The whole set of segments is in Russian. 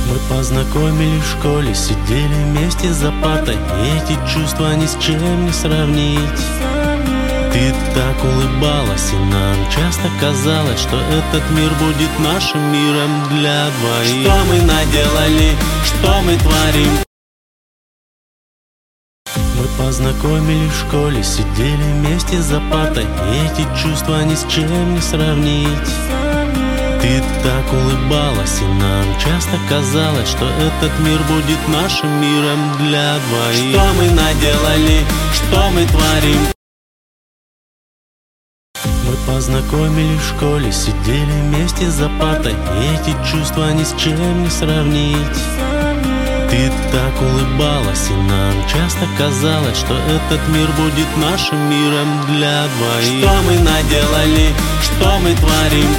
Мы познакомились в школе, сидели вместе за партой, и эти чувства ни с чем не сравнить. Ты так улыбалась, и нам часто казалось, что этот мир будет нашим миром для двоих. Что мы наделали, что мы творим? Мы познакомились в школе, сидели вместе за партой, и эти чувства ни с чем не сравнить. Ты так улыбалась, и нам часто казалось, что этот мир будет нашим миром для двоих. Что мы наделали, что мы творим? Мы познакомились в школе, сидели вместе за партой, и эти чувства ни с чем не сравнить. Ты так улыбалась, и нам часто казалось, что этот мир будет нашим миром для двоих. Что мы наделали, что мы творим?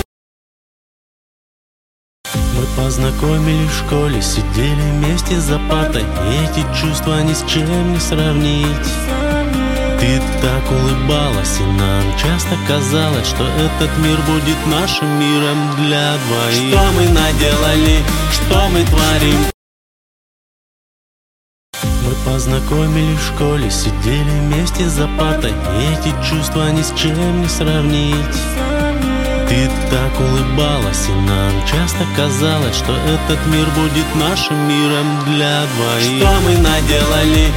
Мы познакомились в школе, сидели вместе за партой, и эти чувства ни с чем не сравнить. Ты так улыбалась, и нам часто казалось, что этот мир будет нашим миром для двоих. Что мы наделали, что мы творим? Мы познакомились в школе, сидели вместе за партой, и эти чувства ни с чем не сравнить. Ты так улыбалась, и нам часто казалось, что этот мир будет нашим миром для двоих. Что мы наделали,